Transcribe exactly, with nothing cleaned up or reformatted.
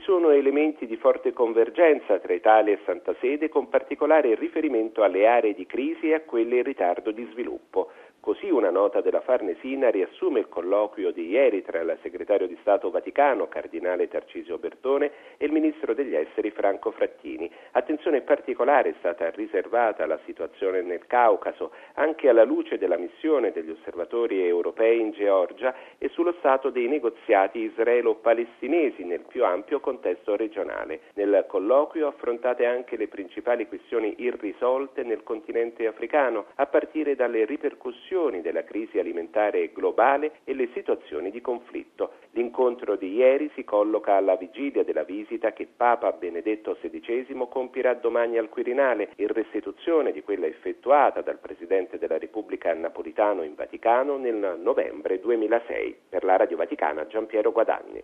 sono elementi di forte convergenza tra Italia e Santa Sede, con particolare riferimento alle aree di crisi e a quelle in ritardo di sviluppo. Così una nota della Farnesina riassume il colloquio di ieri tra il segretario di Stato Vaticano, cardinale Tarcisio Bertone, e il ministro degli esteri Franco Frattini. Attenzione particolare è stata riservata alla situazione nel Caucaso, anche alla luce della missione degli osservatori europei in Georgia e sullo stato dei negoziati israelo-palestinesi nel più ampio contesto regionale. Nel colloquio affrontate anche le principali questioni irrisolte nel continente africano, a partire dalle ripercussioni della crisi alimentare globale e le situazioni di conflitto. L'incontro di ieri si colloca alla vigilia della visita che Papa Benedetto sedicesimo compirà domani al Quirinale, in restituzione di quella effettuata dal Presidente della Repubblica Napolitano in Vaticano nel novembre duemilasei. Per la Radio Vaticana, Giampiero Guadagni.